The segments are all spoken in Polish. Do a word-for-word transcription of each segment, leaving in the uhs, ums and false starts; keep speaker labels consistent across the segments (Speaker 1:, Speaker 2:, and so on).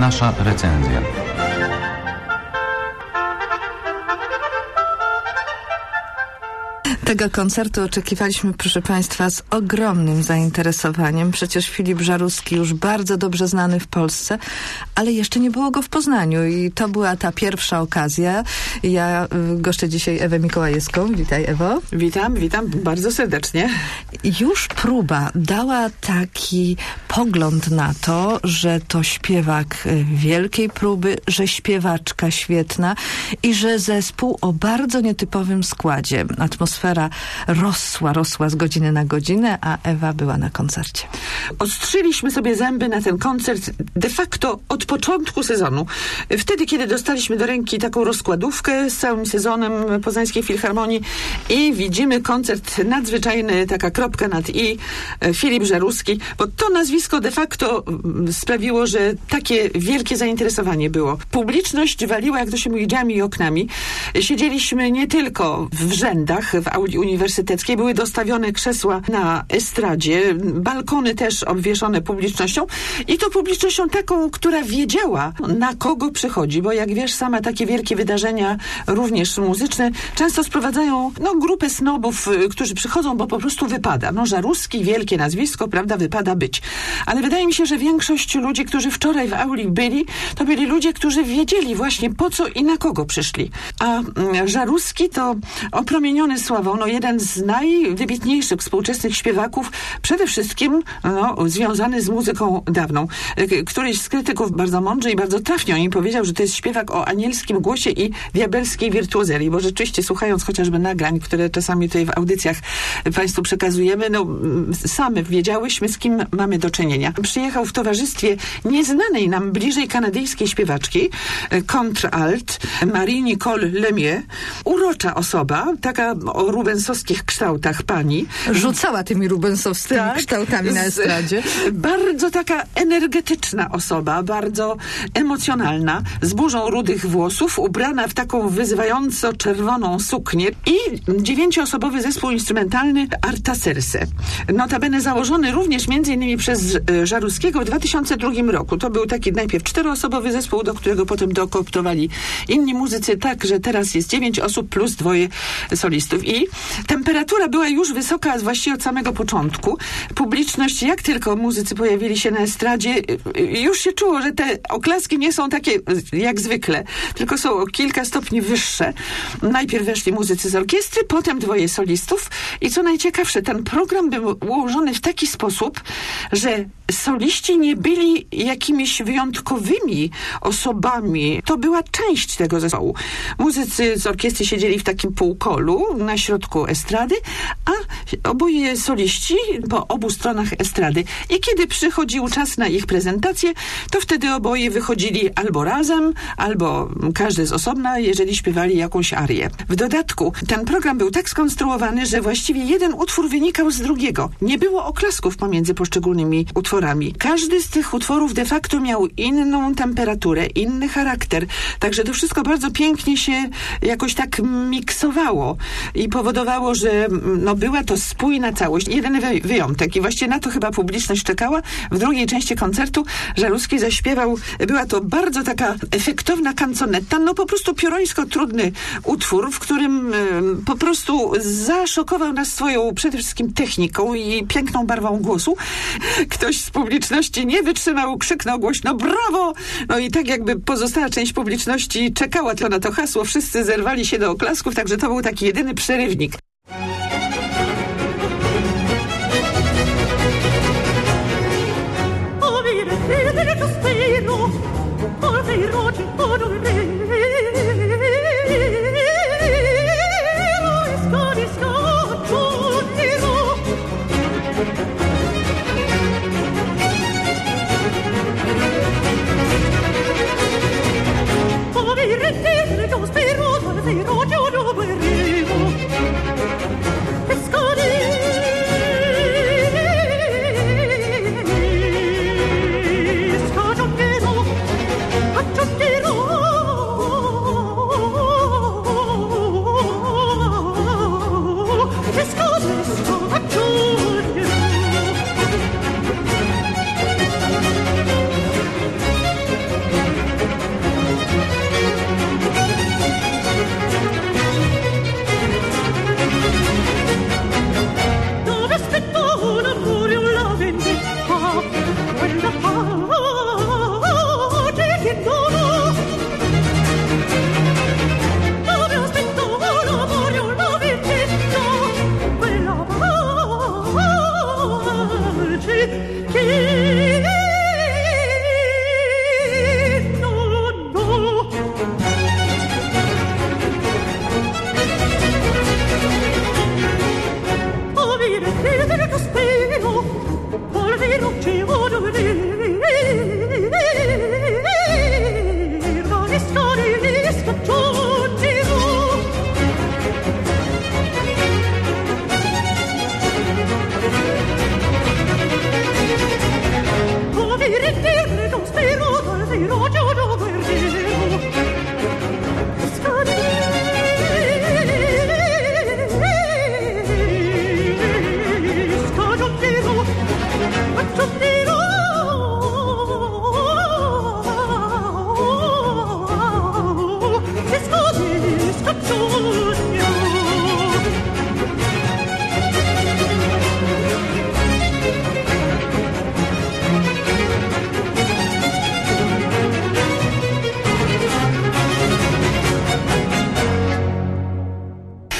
Speaker 1: nasza recenzja.
Speaker 2: Tego koncertu oczekiwaliśmy, proszę Państwa, z ogromnym zainteresowaniem. Przecież Filip Żaruski już bardzo dobrze znany w Polsce, ale jeszcze nie było go w Poznaniu i to była ta pierwsza okazja. Ja y, goszczę dzisiaj Ewę Mikołajewską. Witaj, Ewo.
Speaker 3: Witam, witam bardzo serdecznie.
Speaker 2: Już próba dała taki pogląd na to, że to śpiewak wielkiej próby, że śpiewaczka świetna i że zespół o bardzo nietypowym składzie. Atmosfera rosła, rosła z godziny na godzinę, a Ewa była na koncercie.
Speaker 3: Ostrzyliśmy sobie zęby na ten koncert de facto od początku sezonu. Wtedy, kiedy dostaliśmy do ręki taką rozkładówkę z całym sezonem Poznańskiej Filharmonii i widzimy koncert nadzwyczajny, taka kropka nad i, Filip Żaruski, bo to nazwisko de facto sprawiło, że takie wielkie zainteresowanie było. Publiczność waliła, jak to się mówi, drzwiami i oknami. Siedzieliśmy nie tylko w rzędach, w auli uniwersyteckiej, były dostawione krzesła na estradzie, balkony też obwieszone publicznością i to publicznością taką, która wiedziała, na kogo przychodzi, bo jak wiesz, same takie wielkie wydarzenia, również muzyczne, często sprowadzają no, grupę snobów, którzy przychodzą, bo po prostu wypada. No Żaruski, wielkie nazwisko, prawda, wypada być. Ale wydaje mi się, że większość ludzi, którzy wczoraj w auli byli, to byli ludzie, którzy wiedzieli właśnie po co i na kogo przyszli. A Żaruski to opromieniony sławą, no jeden z najwybitniejszych współczesnych śpiewaków, przede wszystkim no, związany z muzyką dawną. Któryś z krytyków bardzo mądrze i bardzo trafnie o nim powiedział, że to jest śpiewak o anielskim głosie i diabelskiej wirtuozerii, bo rzeczywiście słuchając chociażby nagrań, które czasami tutaj w audycjach Państwu przekazujemy, no same wiedziałyśmy, z kim mamy do czynienia. Przyjechał w towarzystwie nieznanej nam bliżej kanadyjskiej śpiewaczki, kontralt Marie Nicole Lemieux. Urocza osoba, taka o rubensowskich kształtach pani.
Speaker 2: Rzucała tymi rubensowskimi tak, kształtami na estradzie.
Speaker 3: Z, bardzo taka energetyczna osoba, bardzo emocjonalna, z burzą rudych włosów, ubrana w taką wyzywająco czerwoną suknię i dziewięcioosobowy zespół instrumentalny Arta Serse. Notabene założony również między innymi przez Żaruskiego w dwa tysiące drugim roku. To był taki najpierw czteroosobowy zespół, do którego potem dokooptowali inni muzycy, tak, że teraz jest dziewięć osób plus dwoje solistów. I temperatura była już wysoka właściwie od samego początku. Publiczność, jak tylko muzycy pojawili się na estradzie, już się czuło, że te oklaski nie są takie jak zwykle, tylko są o kilka stopni wyższe. Najpierw weszli muzycy z orkiestry, potem dwoje solistów i co najciekawsze, ten program był ułożony w taki sposób, że soliści nie byli jakimiś wyjątkowymi osobami. To była część tego zespołu. Muzycy z orkiestry siedzieli w takim półkolu na środku estrady, a oboje soliści po obu stronach estrady. I kiedy przychodził czas na ich prezentację, to wtedy oboje wychodzili albo razem, albo każdy z osobna, jeżeli śpiewali jakąś arię. W dodatku ten program był tak skonstruowany, że właściwie jeden utwór wynikał z drugiego. Nie było oklasków pomiędzy poszczególnymi utworami. Każdy z tych utworów de facto miał inną temperaturę, inny charakter. Także to wszystko bardzo pięknie się jakoś tak miksowało i powodowało, że no, była to spójna całość. Jedyny wy- wyjątek i właściwie na to chyba publiczność czekała. W drugiej części koncertu Żaruski zaśpiewał, była to bardzo taka efektowna canzonetta, no po prostu piórońsko trudny utwór, w którym y, po prostu zaszokował nas swoją przede wszystkim techniką i piękną barwą głosu. Ktoś z publiczności nie wytrzymał, krzyknął głośno brawo! No i tak jakby pozostała część publiczności czekała to na to hasło, wszyscy zerwali się do oklasków, także to był taki jedyny przerywnik.
Speaker 4: Spero, spero, spero,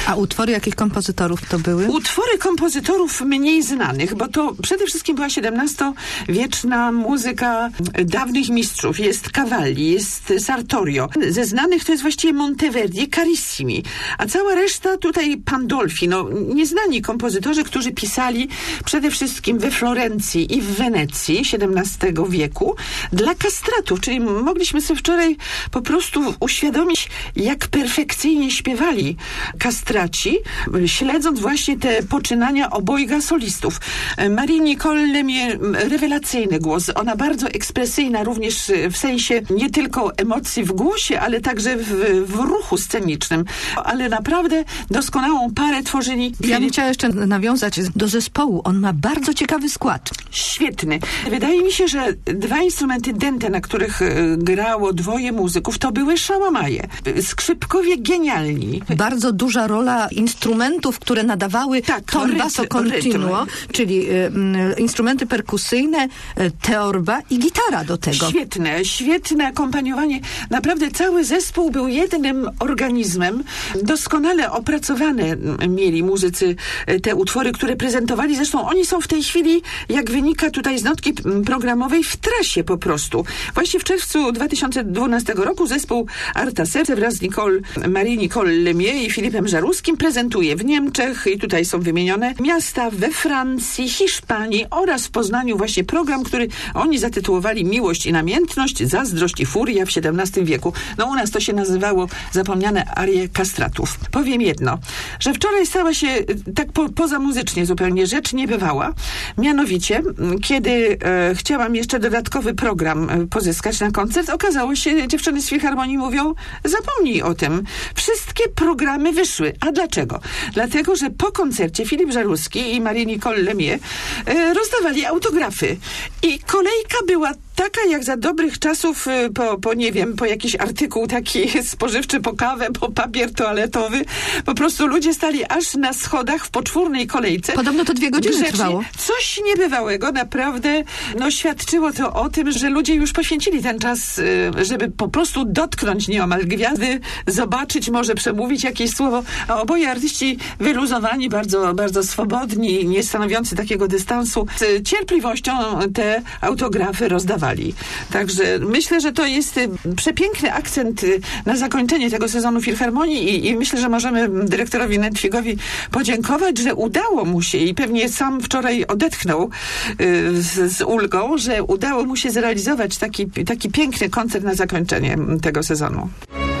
Speaker 2: A utwory jakich kompozytorów to były?
Speaker 3: Utwory kompozytorów mniej znanych, bo to przede wszystkim była siedemnastowieczna muzyka dawnych mistrzów. Jest Cavalli, jest Sartorio. Ze znanych to jest właściwie Monteverdi, Carissimi. A cała reszta tutaj Pandolfi, no nieznani kompozytorzy, którzy pisali przede wszystkim we Florencji i w Wenecji siedemnastego wieku dla kastratów, czyli mogliśmy sobie wczoraj po prostu uświadomić, jak perfekcyjnie śpiewali kastraci, śledząc właśnie te poczynania obojga solistów. Marie Nicole Lemie, rewelacyjny głos. Ona bardzo ekspresyjna również w sensie nie tylko emocji w głosie, ale także w, w ruchu scenicznym. Ale naprawdę doskonałą parę tworzyli.
Speaker 2: Ja bym chciała jeszcze nawiązać do zespołu. On ma bardzo ciekawy skład.
Speaker 3: Świetny. Wydaje mi się, że dwa instrumenty dente, na których grało dwoje muzyków, to były szałamaje. Skrzypkowie genialni.
Speaker 2: Bardzo duża rola instrumentów, które nadawały
Speaker 3: tak,
Speaker 2: ton
Speaker 3: rytm,
Speaker 2: basso continuo,
Speaker 3: rytm.
Speaker 2: czyli y, y, instrumenty perkusyjne, y, teorba i gitara do tego.
Speaker 3: Świetne, świetne akompaniowanie. Naprawdę cały zespół był jednym organizmem. Doskonale opracowane mieli muzycy te utwory, które prezentowali. Zresztą oni są w tej chwili, jak wynika tutaj z notki programowej, w trasie po prostu. Właśnie w czerwcu dwa tysiące dwunastego roku zespół Arta Serce wraz z Nicole, Marie Nicole Lemie i Filipem Żaruskim prezentuje w Niemczech, i tutaj są wymienione miasta we Francji, Hiszpanii oraz w Poznaniu właśnie program, który oni zatytułowali Miłość i namiętność, zazdrość i furia w siedemnastym wieku. No u nas to się nazywało zapomniane arie kastratów. Powiem jedno, że wczoraj stała się tak po, pozamuzycznie zupełnie rzecz niebywała. Mianowicie, kiedy e, chciałam jeszcze dodatkowy program e, pozyskać na koncert, okazało się, dziewczyny z Filharmonii mówią, zapomnij o tym. Wszystkie programy wyszły. A dlaczego? Dlatego, że po koncercie Filip Żaruski i Marie Nicole Lemie e, rozdawali autografy. I kolejka była taka jak za dobrych czasów, po, po nie wiem, po jakiś artykuł taki spożywczy, po kawę, po papier toaletowy. Po prostu ludzie stali aż na schodach w poczwórnej kolejce.
Speaker 2: Podobno to dwie godziny
Speaker 3: Grzecznie.
Speaker 2: trwało.
Speaker 3: Coś niebywałego, naprawdę, no świadczyło to o tym, że ludzie już poświęcili ten czas, żeby po prostu dotknąć nieomal gwiazdy, zobaczyć, może przemówić jakieś słowo, a oboje artyści wyluzowani, bardzo, bardzo swobodni, nie stanowiący takiego dystansu, z cierpliwością te autografy rozdawali. Także myślę, że to jest przepiękny akcent na zakończenie tego sezonu Filharmonii i, i myślę, że możemy dyrektorowi Nentwigowi podziękować, że udało mu się i pewnie sam wczoraj odetchnął y, z, z ulgą, że udało mu się zrealizować taki, taki piękny koncert na zakończenie tego sezonu.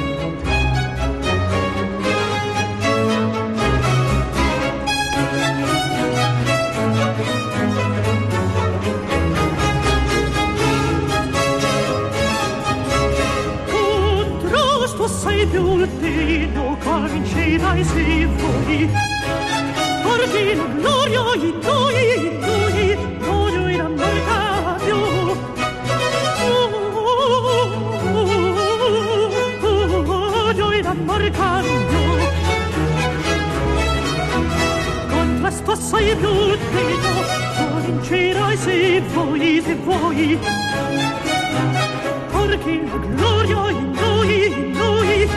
Speaker 1: Ultimo cominciai si voi perché la gloria in noi in noi noi in Americano noi in Americano con la sposa e l'ultimo cominciai si voi se voi perché la gloria in noi in noi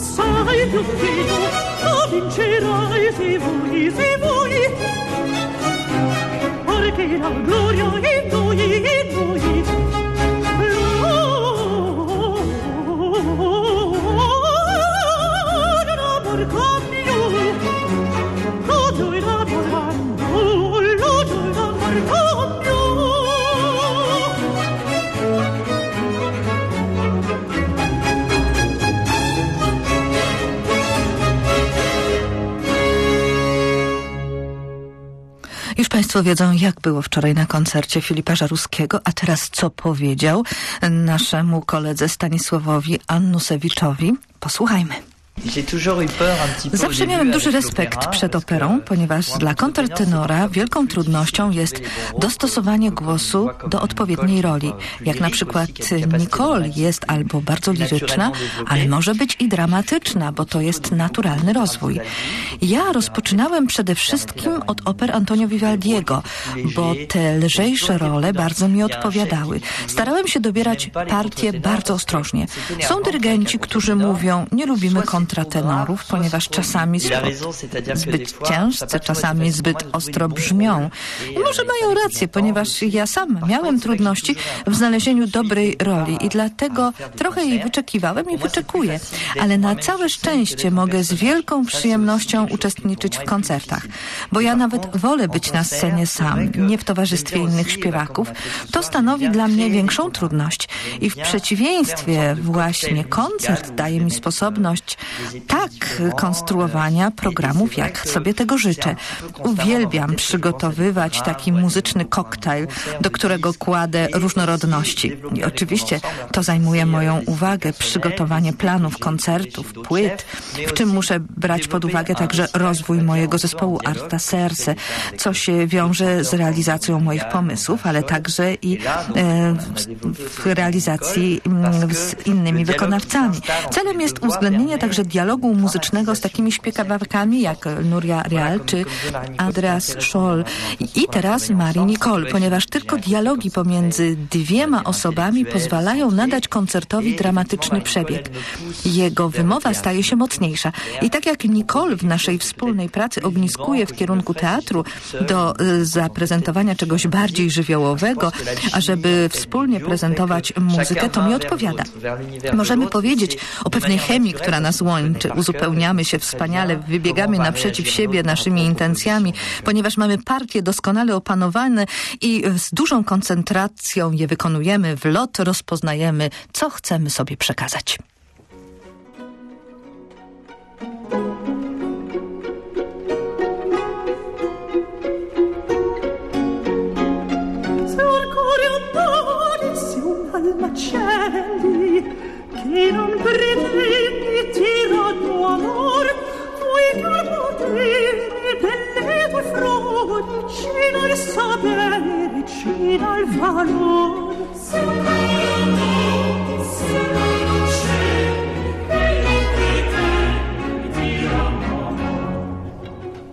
Speaker 1: assai più fino, lo vincerai se vuoi, se vuoi, perché la gloria è in noi, in noi. L'amor cambio, l'odio in amorando, l'odio in amor cambio.
Speaker 2: Już Państwo wiedzą, jak było wczoraj na koncercie Filipa Żaruskiego, a teraz co powiedział naszemu koledze Stanisławowi Annusewiczowi. Posłuchajmy. Zawsze miałem duży respekt przed operą, ponieważ dla kontrtenora wielką trudnością jest dostosowanie głosu do odpowiedniej roli. Jak na przykład Nicole jest albo bardzo liryczna, ale może być i dramatyczna, bo to jest naturalny rozwój. Ja rozpoczynałem przede wszystkim od oper Antonio Vivaldiego, bo te lżejsze role bardzo mi odpowiadały. Starałem się dobierać partie bardzo ostrożnie. Są dyrygenci, którzy mówią, nie lubimy kontratenorów, ponieważ czasami zbyt ciężcy, czasami zbyt ostro brzmią. I może mają rację, ponieważ ja sam miałem trudności w znalezieniu dobrej roli i dlatego trochę jej wyczekiwałem i wyczekuję. Ale na całe szczęście mogę z wielką przyjemnością uczestniczyć w koncertach, bo ja nawet wolę być na scenie sam, nie w towarzystwie innych śpiewaków. To stanowi dla mnie większą trudność i w przeciwieństwie właśnie koncert daje mi sposobność tak konstruowania programów, jak sobie tego życzę. Uwielbiam przygotowywać taki muzyczny koktajl, do którego kładę różnorodności. I oczywiście to zajmuje moją uwagę, przygotowanie planów, koncertów, płyt, w czym muszę brać pod uwagę także rozwój mojego zespołu Arta Serce, co się wiąże z realizacją moich pomysłów, ale także i e, w realizacji m, z innymi wykonawcami. Celem jest uwzględnienie także dialogu muzycznego z takimi śpiewakami jak Nuria Real czy Andreas Scholl i teraz Marie Nicole, ponieważ tylko dialogi pomiędzy dwiema osobami pozwalają nadać koncertowi dramatyczny przebieg. Jego wymowa staje się mocniejsza. I tak jak Nicole w naszej wspólnej pracy ogniskuje w kierunku teatru do y, zaprezentowania czegoś bardziej żywiołowego, a żeby wspólnie prezentować muzykę, to mi odpowiada. Możemy powiedzieć o pewnej chemii, która nas łączy. Uzupełniamy się wspaniale, wybiegamy naprzeciw siebie naszymi intencjami, ponieważ mamy partie doskonale opanowane i z dużą koncentracją je wykonujemy. W lot rozpoznajemy, co chcemy sobie przekazać.
Speaker 1: Che non pretendi tiranno amor, vuoi col potere delle tue frodi, cina il sapere, cina il valor. Se non no, se non c'è, e non pretendi tiranno amor.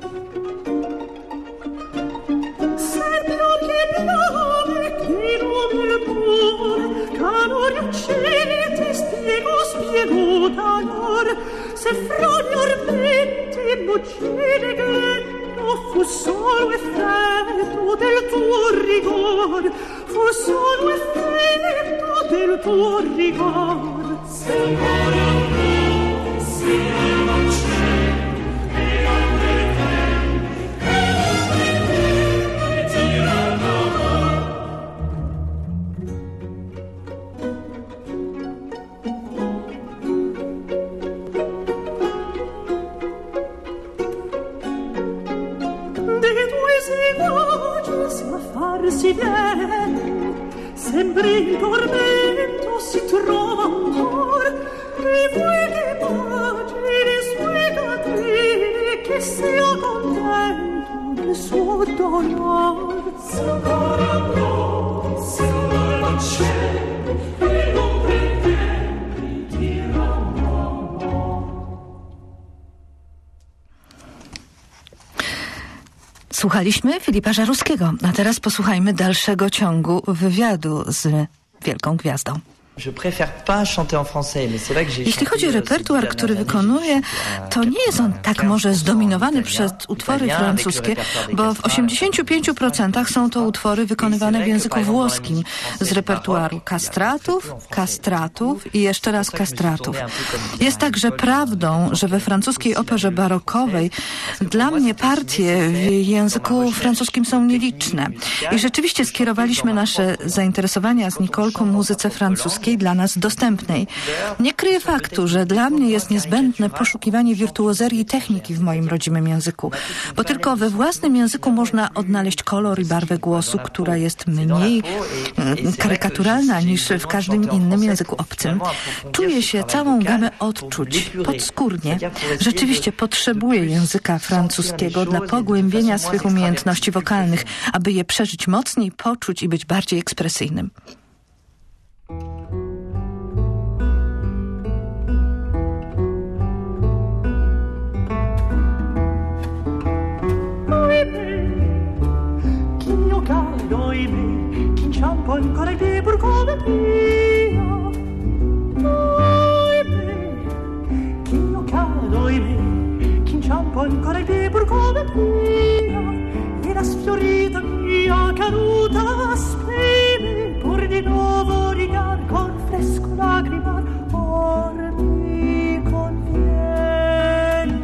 Speaker 1: Se piove che piove, che non il cuore, calore accende, spiego, spiego d'amor, se fra gli ormetti bugie glendo fu solo effetto del tuo rigor, fu solo effetto del tuo rigor. Se amore no, se non c'è, e non pretendi, e non pretendi tiranno amor. Si viene, sempre in tormento si trova ancor, e vuoi che pagine sfregatine, che sia contento del suo dolor. Se ancora no, se non c'è, e non pretendi tiranno amor.
Speaker 2: Słuchaliśmy Filipa Żaruskiego, a teraz posłuchajmy dalszego ciągu wywiadu z wielką gwiazdą. Jeśli chodzi o repertuar, który wykonuję, to nie jest on tak może zdominowany przez utwory francuskie, bo w osiemdziesięciu pięciu procentach są to utwory wykonywane w języku włoskim z repertuaru kastratów, kastratów i jeszcze raz kastratów. Jest także prawdą, że we francuskiej operze barokowej dla mnie partie w języku francuskim są nieliczne. I rzeczywiście skierowaliśmy nasze zainteresowania z Nicolką muzyce francuskiej dla nas dostępnej. Nie kryję faktu, że dla mnie jest niezbędne poszukiwanie wirtuozerii techniki w moim rodzimym języku, bo tylko we własnym języku można odnaleźć kolor i barwę głosu, która jest mniej karykaturalna niż w każdym innym języku obcym. Czuję się całą gamę odczuć, podskórnie. Rzeczywiście potrzebuję języka francuskiego dla pogłębienia swych umiejętności wokalnych, aby je przeżyć mocniej, poczuć i być bardziej ekspresyjnym.
Speaker 1: Ancora di burgone pia Oi me Chi io cado i me Chi inciampo ancora di burgone pia E la sfiorita mia caduta spreme Pur di nuovo rigar con fresco lagrimar Or mi conviene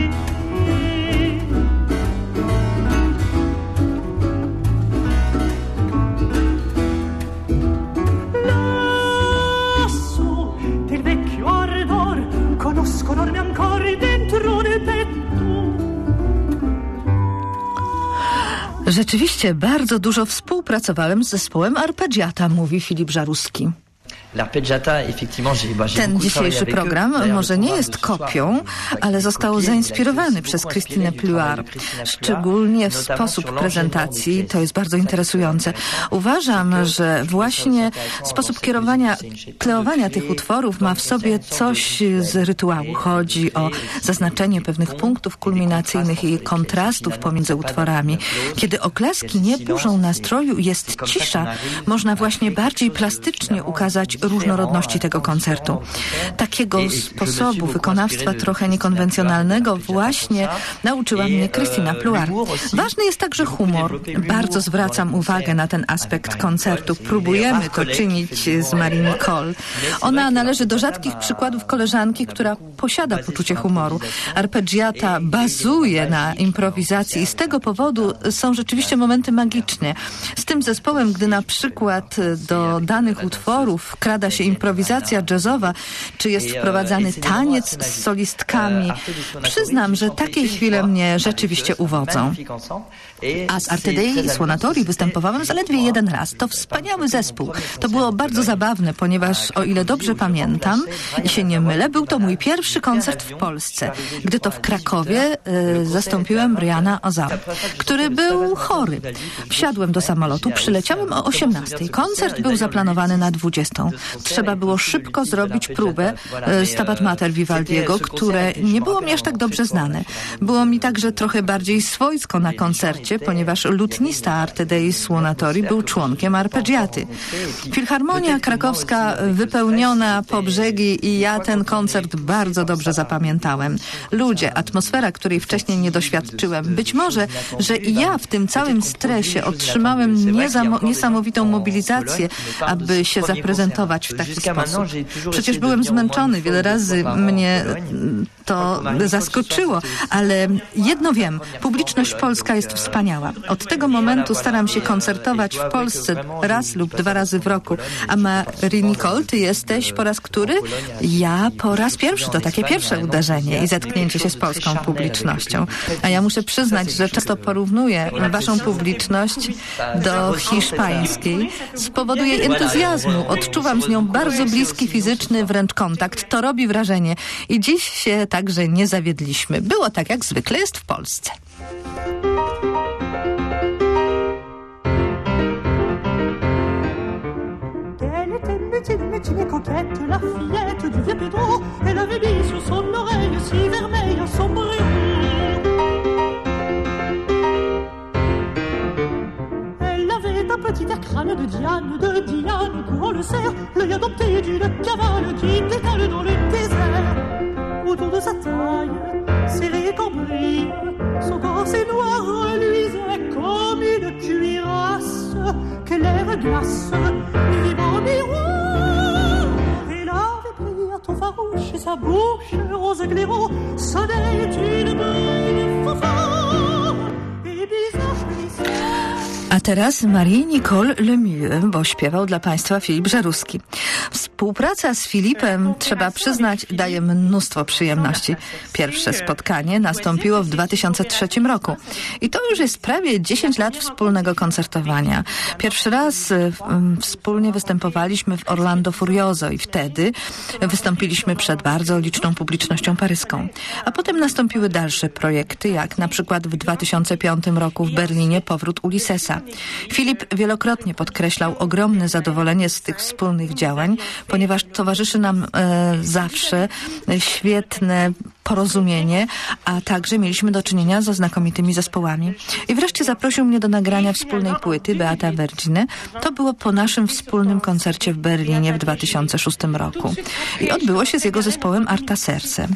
Speaker 1: Conoscono ancora dentro nel petto.
Speaker 2: Rzeczywiście bardzo dużo współpracowałem z zespołem Arpeggiata, mówi Filip Żaruski. Ten dzisiejszy program może nie jest kopią, ale został zainspirowany przez Christine Pluart. Szczególnie w sposób prezentacji, to jest bardzo interesujące. Uważam, że właśnie sposób kierowania, kleowania tych utworów ma w sobie coś z rytuału. Chodzi o zaznaczenie pewnych punktów kulminacyjnych i kontrastów pomiędzy utworami. Kiedy oklaski nie burzą nastroju, jest cisza, można właśnie bardziej plastycznie ukazać różnorodności tego koncertu. Takiego sposobu wykonawstwa trochę niekonwencjonalnego właśnie nauczyła mnie Christina Pluart. Ważny jest także humor. Bardzo zwracam uwagę na ten aspekt koncertu. Próbujemy to czynić z Marie Nicole. Ona należy do rzadkich przykładów koleżanki, która posiada poczucie humoru. Arpeggiata bazuje na improwizacji i z tego powodu są rzeczywiście momenty magiczne. Z tym zespołem, gdy na przykład do danych utworów wkrada się improwizacja jazzowa, czy jest wprowadzany taniec z solistkami. Przyznam, że takie chwile mnie rzeczywiście uwodzą. A z Arte Dei Suonatori występowałem zaledwie jeden raz. To wspaniały zespół. To było bardzo zabawne, ponieważ o ile dobrze pamiętam i się nie mylę, był to mój pierwszy koncert w Polsce, gdy to w Krakowie y, zastąpiłem Briana Ozam, który był chory. Wsiadłem do samolotu, przyleciałem o osiemnastej. Koncert był zaplanowany na dwudziestą. Trzeba było szybko zrobić próbę y, Stabat Mater Vivaldiego, które nie było mi aż tak dobrze znane. Było mi także trochę bardziej swojsko na koncercie, ponieważ lutnista Arte Dei Suonatori był członkiem Arpeggiaty. Filharmonia krakowska wypełniona po brzegi i ja ten koncert bardzo dobrze zapamiętałem. Ludzie, atmosfera, której wcześniej nie doświadczyłem. Być może, że i ja w tym całym stresie otrzymałem niezamo- niesamowitą mobilizację, aby się zaprezentować w taki sposób. Przecież byłem zmęczony, wiele razy mnie to zaskoczyło, ale jedno wiem, publiczność polska jest wspaniała. Od tego momentu staram się koncertować w Polsce raz lub dwa razy w roku. A Marie Nicole, ty jesteś po raz który? Ja po raz pierwszy. To takie pierwsze uderzenie i zetknięcie się z polską publicznością. A ja muszę przyznać, że często porównuję waszą publiczność do hiszpańskiej z powodu jej entuzjazmu. Odczuwam z nią bardzo bliski, fizyczny wręcz kontakt. To robi wrażenie. I dziś się także nie zawiedliśmy. Było tak, jak zwykle jest w Polsce.
Speaker 1: Médecine coquette, la fillette du vieux Pedro, elle avait mis sur son oreille si vermeille un sombrero. Elle avait un petit air crâne de Diane, de Diane, courant le cerf, l'œil adopté d'une cavale qui détale dans le désert. Autour de sa taille, serré cambrille, son corset noir reluisait comme une cuirasse que l'air glace, vivant miroir. Et l'ave brillait au farouche et sa bouche rose clairon sonnait une belle fanfare. Et bizarre jouissait.
Speaker 2: A teraz Marie-Nicole Lemieux, bo śpiewał dla Państwa Filip Żeruski. Współpraca z Filipem, trzeba przyznać, daje mnóstwo przyjemności. Pierwsze spotkanie nastąpiło w dwa tysiące trzecim roku. I to już jest prawie dziesięć lat wspólnego koncertowania. Pierwszy raz um, wspólnie występowaliśmy w Orlando Furioso i wtedy wystąpiliśmy przed bardzo liczną publicznością paryską. A potem nastąpiły dalsze projekty, jak na przykład w dwa tysiące piątym roku w Berlinie Powrót Ulyssesa. Filip wielokrotnie podkreślał ogromne zadowolenie z tych wspólnych działań, ponieważ towarzyszy nam e, zawsze świetne porozumienie, a także mieliśmy do czynienia ze znakomitymi zespołami. I wreszcie zaprosił mnie do nagrania wspólnej płyty Beata Vergine. To było po naszym wspólnym koncercie w Berlinie w dwa tysiące szóstym roku. I odbyło się z jego zespołem Arta Serse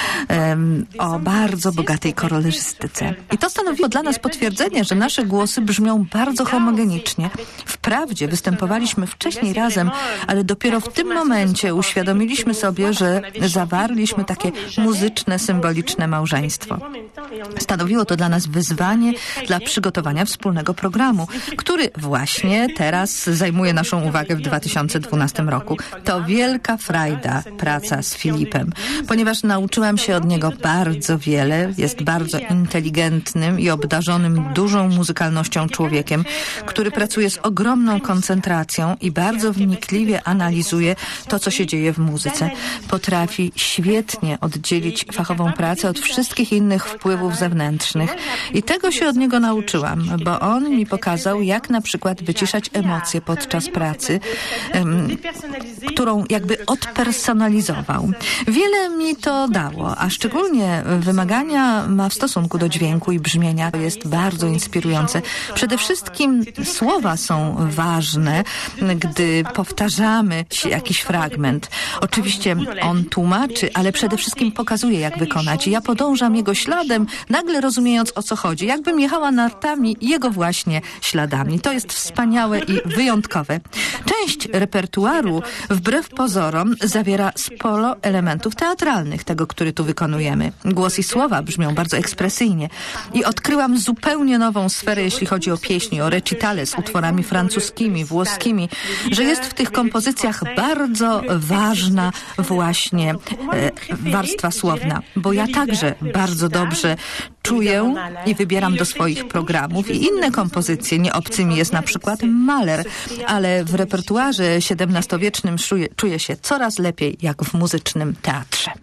Speaker 2: um, o bardzo bogatej kolorystyce. I to stanowiło dla nas potwierdzenie, że nasze głosy brzmią bardzo homogenicznie. Wprawdzie występowaliśmy wcześniej razem, ale dopiero w tym momencie uświadomiliśmy sobie, że zawarliśmy takie muzyczne, symboliczne małżeństwo. Stanowiło to dla nas wyzwanie dla przygotowania wspólnego programu, który właśnie teraz zajmuje naszą uwagę w dwa tysiące dwunastym roku. To wielka frajda praca z Filipem, ponieważ nauczyłam się od niego bardzo wiele. Jest bardzo inteligentnym i obdarzonym dużą muzykalnością człowiekiem, który pracuje z ogromną koncentracją i bardzo wnikliwie analizuje to, co się dzieje w muzyce. Potrafi świetnie oddzielić fachową pracę od wszystkich innych wpływów zewnętrznych. I tego się od niego nauczyłam, bo on mi pokazał, jak na przykład wyciszać emocje podczas pracy, um, którą jakby odpersonalizował. Wiele mi to dało, a szczególnie wymagania ma w stosunku do dźwięku i brzmienia. To jest bardzo inspirujące. Przede wszystkim słowa są ważne, gdy powtarzamy jakiś fragment. Oczywiście on tłumaczy, ale przede wszystkim pokazuje, jak wykonać. I ja podążam jego śladem, nagle rozumiejąc, o co chodzi. Jakbym jechała nartami jego właśnie śladami. To jest wspaniałe i wyjątkowe. Część repertuaru, wbrew pozorom, zawiera sporo elementów teatralnych, tego, który tu wykonujemy. Głos i słowa brzmią bardzo ekspresyjnie. I odkryłam zupełnie nową sferę, jeśli chodzi o pieśni, o recitale z utworami francuskimi, włoskimi, że jest w tych kompozycjach bardzo ważna właśnie e, warstwa słowna, bo ja także bardzo dobrze czuję i wybieram do swoich programów i inne kompozycje. Nie obcy mi jest na przykład Mahler, ale w repertuarze siedemnastowiecznym czuję, czuję się coraz lepiej jak w muzycznym teatrze.